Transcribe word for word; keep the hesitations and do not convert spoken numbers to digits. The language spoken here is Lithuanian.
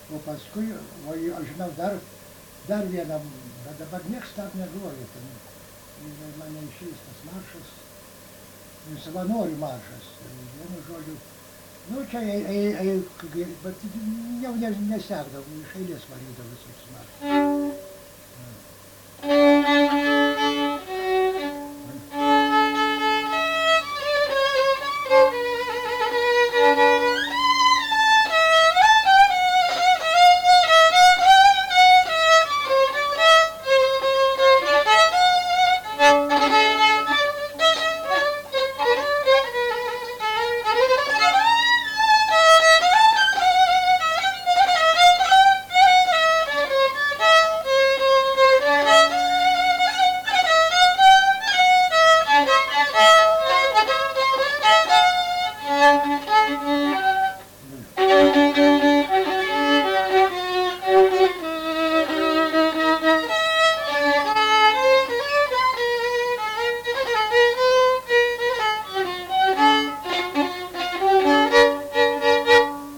O paskui, o aš žinau, dar, dar vieną, bet dabar nieks dar negroja. Ten, ir mane išeis tas maršas, savanorių maršas. Vienu žodžiu, nu čia, ei, ei, ei, bet jau nesekdavau, iš eilės varydavau visus maršus.